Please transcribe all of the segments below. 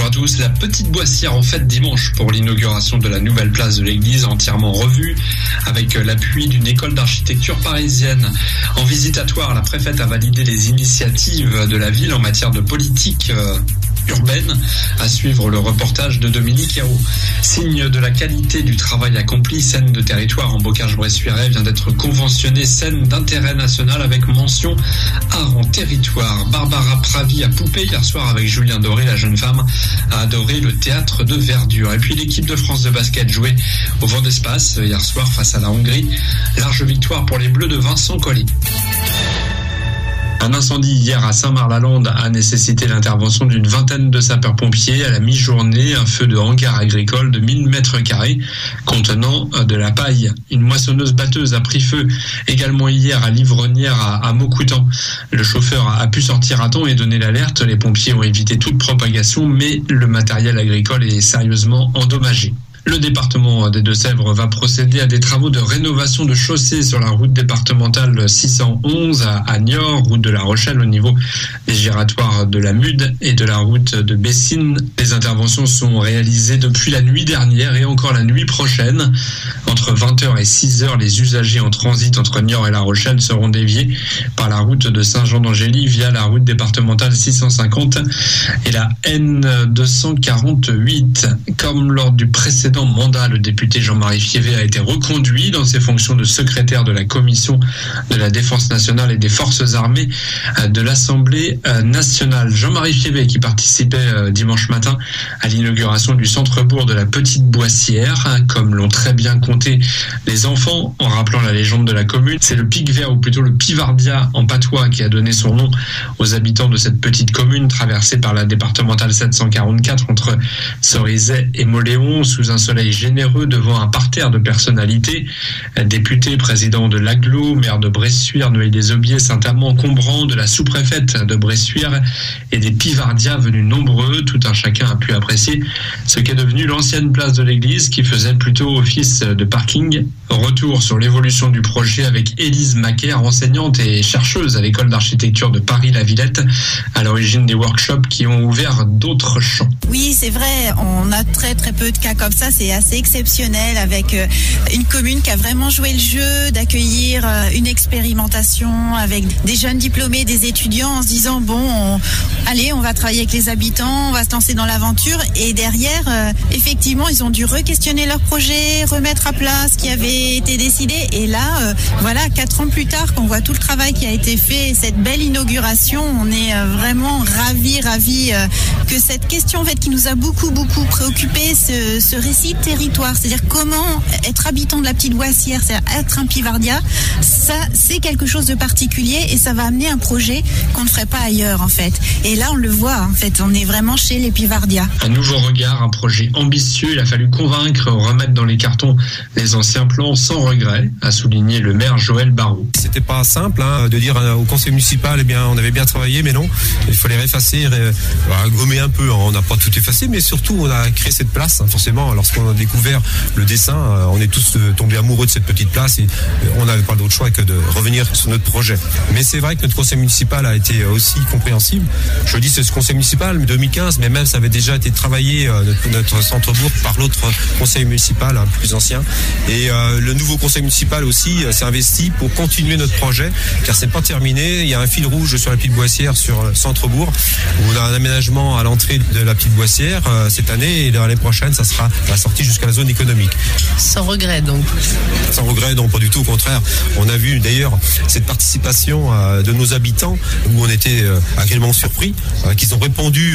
à tous. La Petite Boissière en fête dimanche pour l'inauguration de la nouvelle place de l'église entièrement revue avec l'appui d'une école d'architecture parisienne. En visitatoire, la préfète a validé les initiatives de la ville en matière de politique urbaine. À suivre le reportage de Dominique Hérault. Signe de la qualité du travail accompli, Seine de territoire en Bocage-Bressuirais vient d'être conventionnée Seine d'intérêt national avec mention art en territoire. Barbara Pravi a poupé hier soir avec Julien Doré. La jeune femme a adoré le théâtre de verdure. Et puis l'équipe de France de basket jouait au vent d'espace hier soir face à la Hongrie. Large victoire pour les Bleus de Vincent Collet. Un incendie hier à Saint-Marc-la-Lande a nécessité l'intervention d'une vingtaine de sapeurs-pompiers à la mi-journée. Un feu de hangar agricole de 1000 mètres carrés contenant de la paille. Une moissonneuse-batteuse a pris feu également hier à l'Ivronnière à Maucoutan. Le chauffeur a pu sortir à temps et donner l'alerte. Les pompiers ont évité toute propagation, mais le matériel agricole est sérieusement endommagé. Le département des Deux-Sèvres va procéder à des travaux de rénovation de chaussées sur la route départementale 611 à Niort, route de La Rochelle au niveau des giratoires de la Mude et de la route de Bessines. Les interventions sont réalisées depuis la nuit dernière et encore la nuit prochaine. Entre 20h et 6h, les usagers en transit entre Niort et La Rochelle seront déviés par la route de Saint-Jean-d'Angély via la route départementale 650 et la N248. Comme lors du précédent mandat, le député Jean-Marie Fievé a été reconduit dans ses fonctions de secrétaire de la commission de la Défense nationale et des forces armées de l'Assemblée nationale. Jean-Marie Fievé qui participait dimanche matin à l'inauguration du centre-bourg de la Petite Boissière, comme l'ont très bien compté les enfants en rappelant la légende de la commune. C'est le pic vert ou plutôt le pivardia en patois qui a donné son nom aux habitants de cette petite commune traversée par la départementale 744 entre Cerizay et Mauléon sous un soleil généreux devant un parterre de personnalités, députés, président de l'Agglo, maire de Bressuire, Noailles-les-Aubiers, Saint-Amand, Combran, de la sous-préfète de Bressuire et des pivardias venus nombreux. Tout un chacun a pu apprécier ce qu'est devenu l'ancienne place de l'église qui faisait plutôt office de parking. Retour sur l'évolution du projet avec Élise Macaire, enseignante et chercheuse à l'école d'architecture de Paris-la-Villette, à l'origine des workshops qui ont ouvert d'autres champs. Oui, c'est vrai, on a très peu de cas comme ça, c'est assez exceptionnel avec une commune qui a vraiment joué le jeu d'accueillir une expérimentation avec des jeunes diplômés, des étudiants en se disant on va travailler avec les habitants, on va se lancer dans l'aventure et derrière effectivement ils ont dû re-questionner leur projet, remettre à plat ce qui avait été décidé et là 4 ans plus tard qu'on voit tout le travail qui a été fait, cette belle inauguration, on est vraiment ravis que cette question en fait qui nous a beaucoup préoccupé, ce récit de territoire, c'est-à-dire comment être habitant de la Petite Boissière, c'est-à-dire être un pivardia, ça c'est quelque chose de particulier et ça va amener un projet qu'on ne ferait pas ailleurs en fait. Et là on le voit en fait, on est vraiment chez les pivardias. Un nouveau regard, un projet ambitieux, il a fallu convaincre, remettre dans les cartons les anciens plans sans regret, a souligné le maire Joël Barraud. C'était pas simple de dire au conseil municipal on avait bien travaillé mais non, il fallait effacer, gommer un peu, on n'a pas tout effacé mais surtout on a créé cette place, forcément lorsqu'on a découvert le dessin, on est tous tombés amoureux de cette petite place et on n'avait pas d'autre choix que de revenir sur notre projet. Mais c'est vrai que notre conseil municipal a été aussi compréhensible. Je dis c'est ce conseil municipal 2015, mais même ça avait déjà été travaillé notre centre-bourg par l'autre conseil municipal plus ancien. Et le nouveau conseil municipal aussi s'est investi pour continuer notre projet, car c'est pas terminé. Il y a un fil rouge sur la Petite Boissière sur le centre-bourg. On a un aménagement à l'entrée de la Petite Boissière cette année et l'année prochaine, ça sera la sortie jusqu'à la zone économique. Sans regret donc. Sans regret, non, pas du tout, au contraire. On a vu d'ailleurs cette participation de nos habitants où on était agréablement surpris qu'ils ont répondu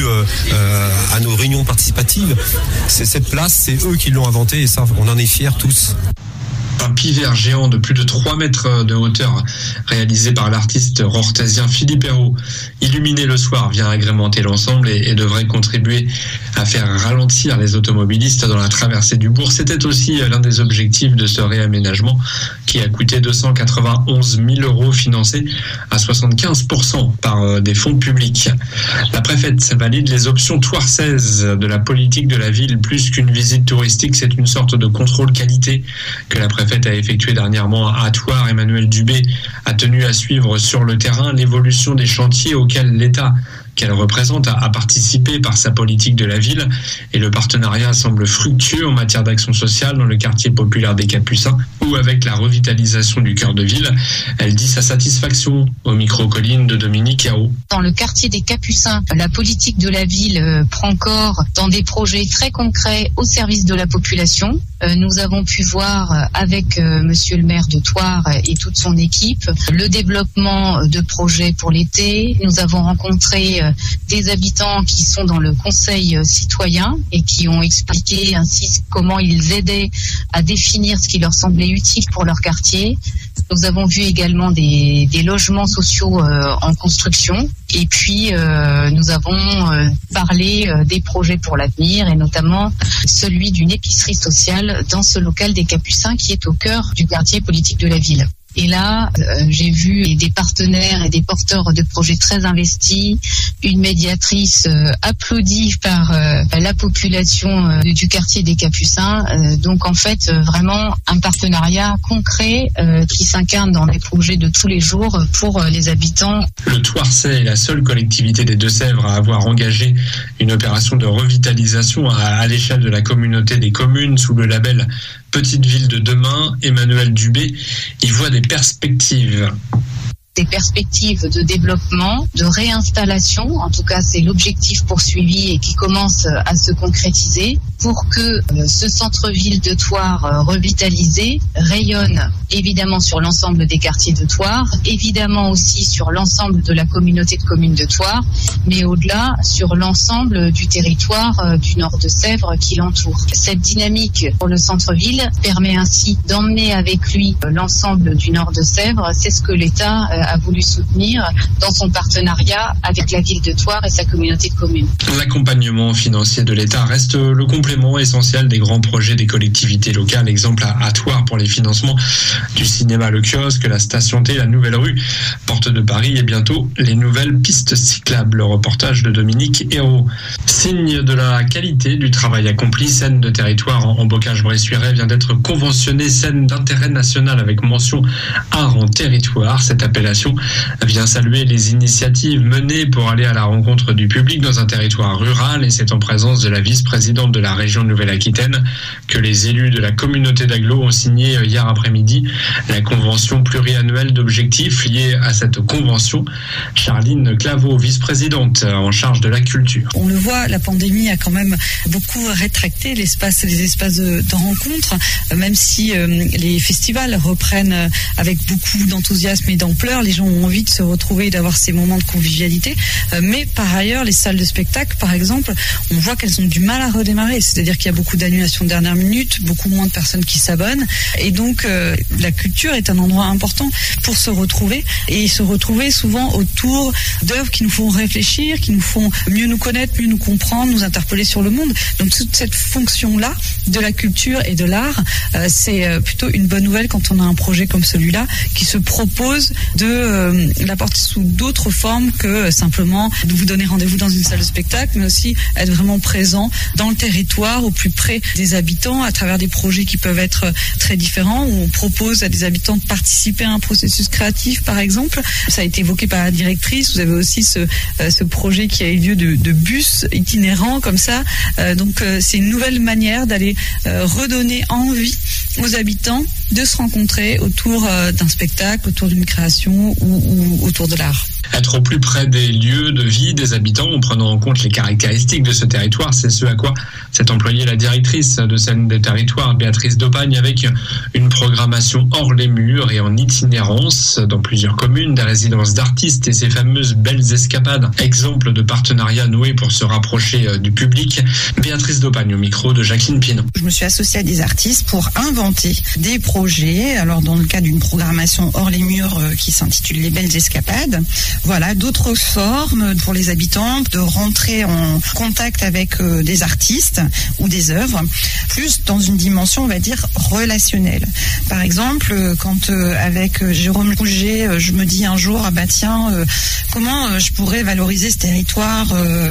à nos réunions participatives. C'est cette place, c'est eux qui l'ont inventée et ça, on en est fiers tous. Un pivert géant de plus de 3 mètres de hauteur réalisé par l'artiste rorthésien Philippe Hérault, illuminé le soir, vient agrémenter l'ensemble et devrait contribuer à faire ralentir les automobilistes dans la traversée du bourg. C'était aussi l'un des objectifs de ce réaménagement qui a coûté 291 000 € financés à 75% par des fonds publics. La préfète valide les options Thouars-16 de la politique de la ville. Plus qu'une visite touristique, c'est une sorte de contrôle qualité que la préfète a effectué dernièrement à Thouars. Emmanuel Dubé a tenu à suivre sur le terrain l'évolution des chantiers auxquels l'État qu'elle représente a participé par sa politique de la ville et le partenariat semble fructueux en matière d'action sociale dans le quartier populaire des Capucins ou avec la revitalisation du cœur de ville. Elle dit sa satisfaction au micro-colline de Dominique Hérault. Dans le quartier des Capucins, la politique de la ville prend corps dans des projets très concrets au service de la population. Nous avons pu voir avec monsieur le maire de Thouars et toute son équipe le développement de projets pour l'été. Nous avons rencontré des habitants qui sont dans le conseil citoyen et qui ont expliqué ainsi comment ils aidaient à définir ce qui leur semblait utile pour leur quartier. Nous avons vu également des logements sociaux en construction et puis nous avons parlé des projets pour l'avenir et notamment celui d'une épicerie sociale dans ce local des Capucins qui est au cœur du quartier politique de la ville. Et là, j'ai vu des partenaires et des porteurs de projets très investis, une médiatrice applaudie par la population du quartier des Capucins. Donc en fait, vraiment un partenariat concret qui s'incarne dans les projets de tous les jours pour les habitants. Le Thouarçais est la seule collectivité des Deux-Sèvres à avoir engagé une opération de revitalisation à l'échelle de la communauté des communes sous le label Petite Ville de Demain. Emmanuel Dubé y voit des perspectives. Des perspectives de développement, de réinstallation, en tout cas c'est l'objectif poursuivi et qui commence à se concrétiser pour que ce centre-ville de Thouars revitalisé rayonne évidemment sur l'ensemble des quartiers de Thouars, évidemment aussi sur l'ensemble de la communauté de communes de Thouars, mais au-delà sur l'ensemble du territoire du Nord de Sèvres qui l'entoure. Cette dynamique pour le centre-ville permet ainsi d'emmener avec lui l'ensemble du Nord de Sèvres. C'est ce que l'État a voulu soutenir dans son partenariat avec la ville de Thouars et sa communauté de communes. L'accompagnement financier de l'État reste le complément essentiel des grands projets des collectivités locales. Exemple à Thouars pour les financements du cinéma Le Kiosque, la station T, la nouvelle rue Porte de Paris et bientôt les nouvelles pistes cyclables. Le reportage de Dominique Hérault. Signe de la qualité du travail accompli, Seine de territoire en Bocage-Bressuiret vient d'être conventionnée Seine d'intérêt national avec mention art en territoire. Cette appellation vient saluer les initiatives menées pour aller à la rencontre du public dans un territoire rural et c'est en présence de la vice-présidente de la région Nouvelle-Aquitaine que les élus de la communauté d'agglo ont signé hier après-midi la convention pluriannuelle d'objectifs liés à cette convention. Charline Claveau, vice-présidente en charge de la culture. On le voit, la pandémie a quand même beaucoup rétracté les espaces de rencontres, même si les festivals reprennent avec beaucoup d'enthousiasme et d'ampleur. Les gens ont envie de se retrouver et d'avoir ces moments de convivialité. Mais par ailleurs, les salles de spectacle, par exemple, on voit qu'elles ont du mal à redémarrer. C'est-à-dire qu'il y a beaucoup d'annulations de dernière minute, beaucoup moins de personnes qui s'abonnent. Et donc, la culture est un endroit important pour se retrouver. Et se retrouver souvent autour d'œuvres qui nous font réfléchir, qui nous font mieux nous connaître, mieux nous comprendre, nous interpeller sur le monde. Donc, toute cette fonction-là de la culture et de l'art, c'est plutôt une bonne nouvelle quand on a un projet comme celui-là qui se propose de l'apporter sous d'autres formes que simplement de vous donner rendez-vous dans une salle de spectacle, mais aussi être vraiment présent dans le territoire, au plus près des habitants, à travers des projets qui peuvent être très différents, où on propose à des habitants de participer à un processus créatif, par exemple. Ça a été évoqué par la directrice. Vous avez aussi ce projet qui a eu lieu de bus itinérants comme ça. Donc c'est une nouvelle manière d'aller redonner envie aux habitants de se rencontrer autour d'un spectacle, autour d'une création ou autour de l'art. Être au plus près des lieux de vie des habitants en prenant en compte les caractéristiques de ce territoire, c'est ce à quoi s'est employée la directrice de Seine des territoires, Béatrice Daupagne, avec une programmation hors les murs et en itinérance dans plusieurs communes, des résidences d'artistes et ces fameuses belles escapades. Exemple de partenariat noué pour se rapprocher du public. Béatrice Daupagne au micro de Jacqueline Pinon. Je me suis associée à des artistes pour inventer des projets. Alors dans le cas d'une programmation hors les murs qui s'intitule Les Belles Escapades, voilà, d'autres formes pour les habitants de rentrer en contact avec des artistes ou des œuvres, plus dans une dimension, on va dire, relationnelle. Par exemple, quand avec Jérôme Rouget, je me dis un jour, comment je pourrais valoriser ce territoire,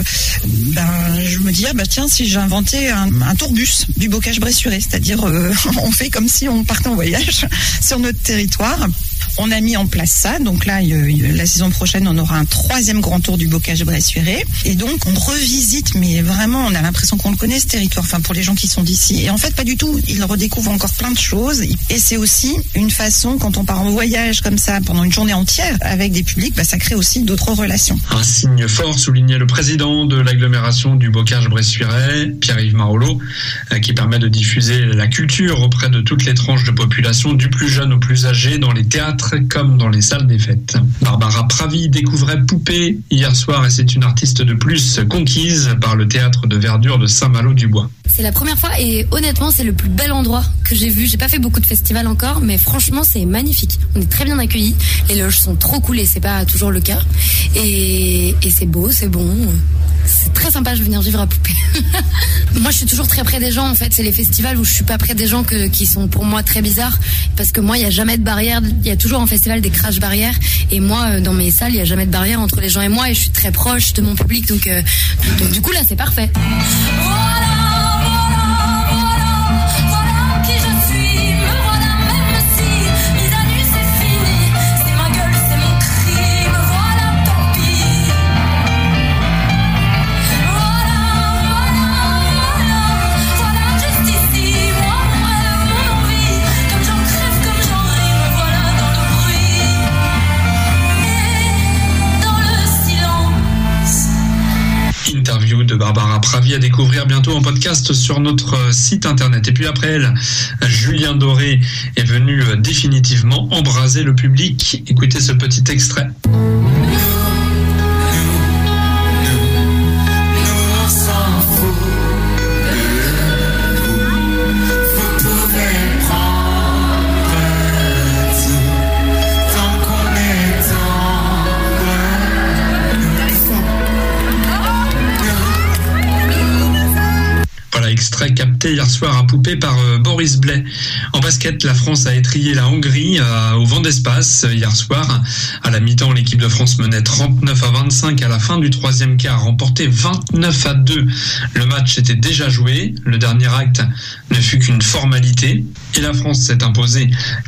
je me dis, tiens, si j'inventais un tourbus du Bocage-Bressuiret, c'est-à-dire on fait comme si on partait en voyage sur notre territoire. On a mis en place ça. Donc là, la saison prochaine, on aura un 3e grand tour du bocage Bressuire. Et donc, on revisite, mais vraiment, on a l'impression qu'on le connaît, ce territoire, enfin, pour les gens qui sont d'ici. Et en fait, pas du tout. Ils redécouvrent encore plein de choses. Et c'est aussi une façon, quand on part en voyage comme ça, pendant une journée entière, avec des publics, ça crée aussi d'autres relations. Un signe fort, soulignait le président de l'agglomération du bocage Bressuire, Pierre-Yves Marollo, qui permet de diffuser la culture auprès de toutes les tranches de population, du plus jeune au plus âgé, dans les théâtres comme dans les salles des fêtes. Barbara Pravi découvrait Poupée hier soir et c'est une artiste de plus conquise par le théâtre de verdure de Saint-Malo-du-Bois. C'est la première fois et honnêtement c'est le plus bel endroit que j'ai vu. J'ai pas fait beaucoup de festivals encore, mais franchement c'est magnifique. On est très bien accueillis, les loges sont trop cool et c'est pas toujours le cas. Et c'est beau, c'est bon. C'est très sympa de venir vivre à Poupée. Moi je suis toujours très près des gens en fait. C'est les festivals où je suis pas près des gens qui sont pour moi très bizarres. Parce que moi il y a jamais de barrière. Il y a toujours en festival des crash barrières. Et moi dans mes salles il y a jamais de barrière entre les gens et moi. Et je suis très proche de mon public. Donc du coup là c'est parfait. Interview de Barbara Pravi à découvrir bientôt en podcast sur notre site internet. Et puis après elle, Julien Doré est venu définitivement embraser le public. Écoutez ce petit extrait. Extrait capté hier soir à Poupée par Boris Blais. En basket, la France a étrillé la Hongrie au vent d'espace hier soir. À la mi-temps, l'équipe de France menait 39-25 à la fin du 3e quart, remporté 29-2. Le match était déjà joué. Le dernier acte ne fut qu'une formalité. Et la France s'est imposée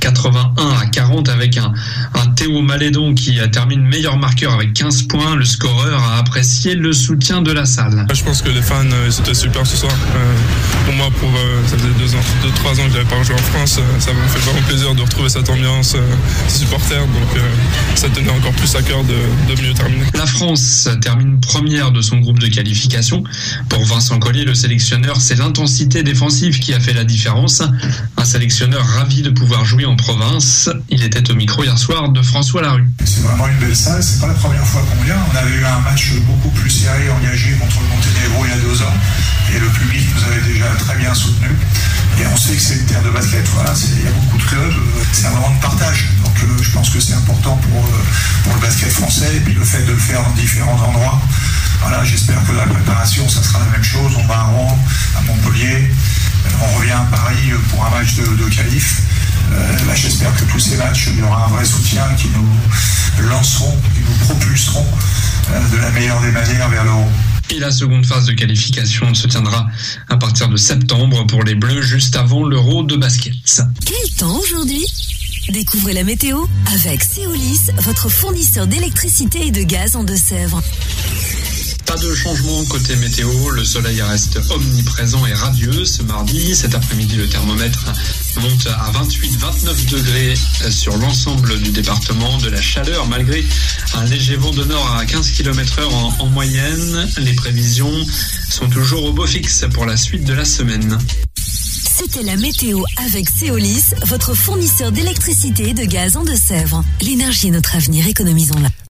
81-40 avec un Théo Malédon qui termine meilleur marqueur avec 15 points. Le scoreur a apprécié le soutien de la salle. Je pense que les fans, c'était super ce soir. Pour moi, ça faisait 2-3 ans que j'avais pas joué en France. Ça me fait vraiment plaisir de retrouver cette ambiance, ces supporters. Donc ça tenait encore plus à cœur de mieux terminer. La France termine première de son groupe de qualification. Pour Vincent Collier, le sélectionneur, c'est l'intensité défensive qui a fait la différence. Un sélectionneur ravi de pouvoir jouer en province. Il était au micro hier soir de François Larue. C'est vraiment une belle salle. C'est pas la première fois qu'on vient. On avait eu un match beaucoup plus serré, engagé contre le Monténégro il y a 2 ans. Et le public nous avait déjà très bien soutenus. Et on sait que c'est une terre de basket, voilà, il y a beaucoup de clubs, c'est un moment de partage. Donc je pense que c'est important pour le basket français, et puis le fait de le faire dans différents endroits. Voilà, j'espère que la préparation, ça sera la même chose. On va à Rouen, à Montpellier, on revient à Paris pour un match de qualif. Là, j'espère que tous ces matchs, il y aura un vrai soutien qui nous lanceront, qui nous propulseront de la meilleure des manières vers l'Euro. Et la seconde phase de qualification se tiendra à partir de septembre pour les Bleus, juste avant l'Euro de basket. Quel temps aujourd'hui ? Découvrez la météo avec Seolis, votre fournisseur d'électricité et de gaz en Deux-Sèvres. Pas de changement côté météo, le soleil reste omniprésent et radieux ce mardi. Cet après-midi, le thermomètre monte à 28-29 degrés sur l'ensemble du département. De la chaleur malgré un léger vent de nord à 15 km/h en moyenne. Les prévisions sont toujours au beau fixe pour la suite de la semaine. C'était la météo avec Seolis, votre fournisseur d'électricité et de gaz en Deux-Sèvres. L'énergie est notre avenir, économisons-la.